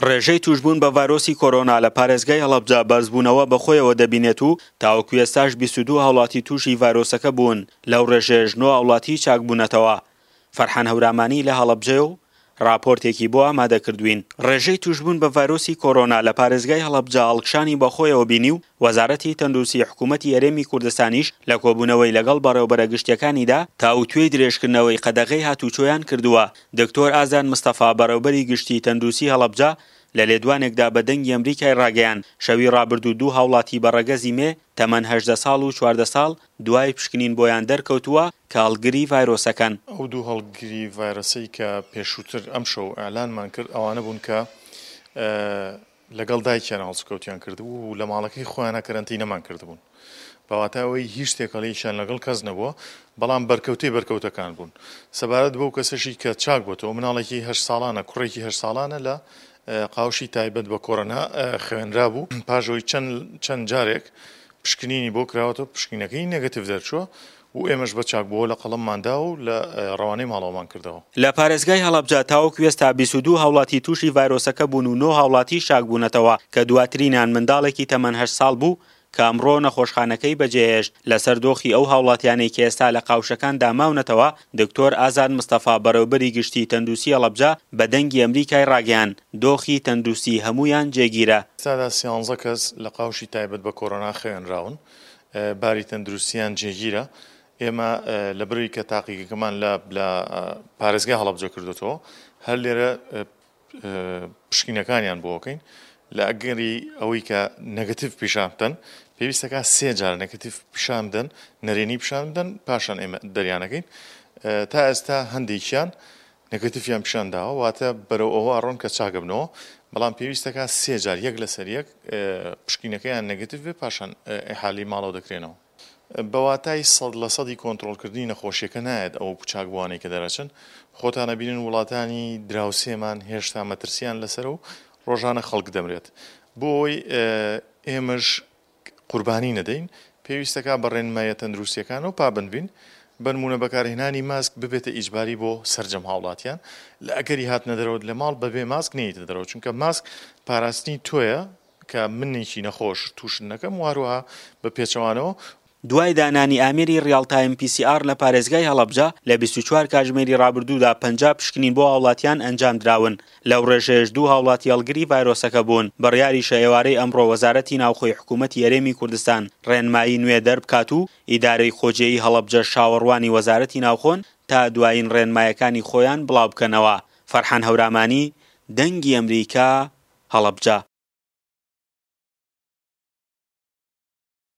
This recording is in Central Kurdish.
ڕێژەی توشبوون بە ڤایرۆسی کۆرۆنا لە پارێزگای هەڵەبجە بەرزبوونەوە بەخۆیەوە دەبینێت و تاوەکو ئێستاش 22 هاوڵاتی تووشی ڤایرۆسەکە بوون. لەو ڕێژەیەش 9 هاوڵاتی چاکبوونەتەوە. فەرحان هەورامانی لە هەڵەبجە و راپۆرتێکی بۆ ئامادە کردوین. ڕێژەی توشبوون بە ڤایرۆسی کۆرۆنا لە پارێزگای هەڵەبجە هەڵکشانی بەخۆیەوە بینی و وەزارەتی تەندروستی حکوومەتی هەرێمی کوردستانیش لە کۆبوونەوەی لەگەڵ بەڕێوەبەرە گشتیەکانیدا تاوتوێی درێژکردنەوەی قەدەغەی هاتوچۆیان کردووە. دکتۆر ئازاد مستەفا بەڕێوەبەری گشتی تەندروستی هەڵەبجە لە لێدوانێکدا بە دەنگی ئەمریکای ڕاگەیان شەوی ڕابردوو 2 هاوڵاتی بەڕێگەزی مێ تەمەن 18 ساڵ و 14 ساڵ دوای پشکنین بۆیان دەرکەوتووە کە هەڵگری ڤایرۆسەکەن. ئەو دوو هەڵگری ڤایرۆسەی کە پێشووتر ئەم شەو ئەعلانمان کرد ئەوانە بوون کە لەگەڵ دایکیان هەڵسوکەوتیان کردبوو و لە ماڵەکەی خۆیانە کەرەنتینەمان کردبوون. بەواتە ئەوەی هیچ شتێکەڵیشیان لەگەڵ کەس نەبووە، بەڵام بەرکەوتەکان بوون. سەبارەت بەو کەسەشی کە چاک بۆتەوە مناڵێکی 8 ساڵانە کوڕێکی 8 ساڵانە لە قاوشی تایبەت بە کۆڕۆنا خوێنرا بوو. پاشەوەی چەند جارێک پشکنینی بۆ کراوەتەوە، پشکینەکەی نێگەتیڤ دەرچووە و ئێمەش بە چاکبووە لە قەڵەمماندا و لە ڕەوانەی ماڵەوەمان کردەوە. لە پارێزگای هەڵەبجە تاوەکو ئێستا 22 هاوڵاتی تووشی ڤایرۆسەکە بوون و 9 هاوڵاتی شاکبوونەتەوە کە دواترینیان منداڵێکی تەمەن 8 ساڵ بوو کە ئەمڕۆ نەخۆشخانەکەی بەجێهێشت. لەسەر دۆخی ئەو هاوڵاتیانەی کە ئێستا لە قاوشەکان داماونەتەوە دکتۆر ئازاد مستەفا بەڕێوەبەری گشتی تەندروستی هەڵەبجە بە دەنگی ئەمریکای ڕاگەیان دۆخی تەندروستی هەمویان جێگیرە. ئێستادا 13 کەس لە قاوشی تایبەت بە کۆڕۆنا خوێنراون، باری تەندروستیان جێگیرە. ئێمە لە بڕی کە تاقیقەکەمان لە پارێزگای هەڵەبجە کردوتەوە هەر لێرە پشکینەکانیان بۆکەین لە ئەگەری ئەوەی کە نەگەتیڤ پیشان بدەن پێویستەکە 3 جار نەگەتیڤ پیشان بدەن، نەرێنی پیشان بدەن، پاشان ئێمە دەریانەکەین. تا ئێستا هەندێکیان نەگەتیڤیان پیشان داوە، واتە بەرەو ئەوە ئەڕۆن کە چاکە بنەوە، بەڵام پێویستەکە 3 جار یەک لەسەر یەک پشکینەکەیان نەگەتیڤ بێ پاشان ئیحالی ماڵەوە دەکرێنەوە. بەواتای 100% کۆنتڕۆڵکردنی نەخۆشیەکە نایەت ئەو چاکبووانەی کە دەرەچن. خۆتانە بینن وڵاتانی دراوسێمان هێشتا مەترسیان لەسەر و ڕۆژانە خەڵک دەمرێت. بۆی ئێمەش قوربانی نەدەین، پێویستەکە بە ڕێنمایە تەندروستیەکانەوە پابند بین. بەنمونە بەکارهێنانی ماسک ببێتە ئیجباری بۆ سەرجەم هاوڵاتیان. لە ئەگەری هاتنە دەرەوە لە ماڵ بەبێ ماسک نێیتە دەرەوە، چونکە ماسک پاراستنی تۆیە کە منێکی نەخۆش تووشن نەکەم، واروها بە پێچەوانەوە. دوای دانانی ئامێری ڕیاڵتایم PCR لە پارێزگای هەڵەبجە لە 24 کاتژمێری ڕابردوودا 50 پشکنین بۆ هاوڵاتیان ئەنجام دراون. لەو ڕێژەیەش 2 هاوڵاتی هەڵگری ڤایرۆسەکە بوون. بڕیاری شەیەوارەی ئەمڕۆ وەزارەتی ناوخۆی حکوومەتی هەرێمی کوردستان ڕێنمایی نوێ دەربکات و ئیدارەی خۆجێیی هەڵەبجە شاوەڕوانی وەزارەتی ناوخۆن تا دوایین ڕێنمایەکانی خۆیان بڵاو بکەنەوە. فەرحان هەورامانی، دەنگی ئەمریکا، هەڵەبجە.